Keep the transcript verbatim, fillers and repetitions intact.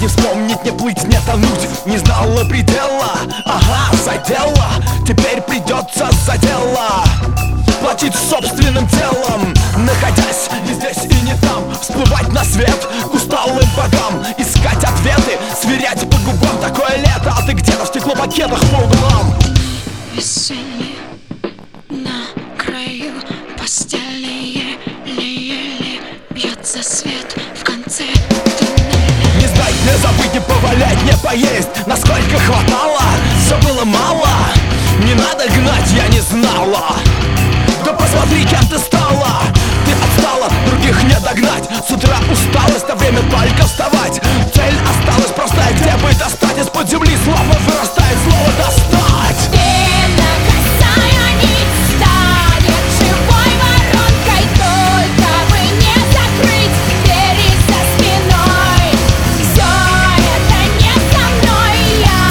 не вспомнить, не плыть, не тонуть. Не знала предела, ага, задела. Теперь придется за дело платить собственным телом, находясь и здесь, и не там. Всплывать на свет к усталым богам, искать ответы, сверять по губам. Такое лето, а ты где-то в стеклопакетах по углам. Веселье на краю постели, еле-еле бьется свет в конце туннеля. Не знать, не забыть, не повалять, не поесть. Насколько хватало, все было мало. Не надо гнать, я не знала. Да посмотри, кем ты стала. Ты отстала, других не догнать. С утра усталость, а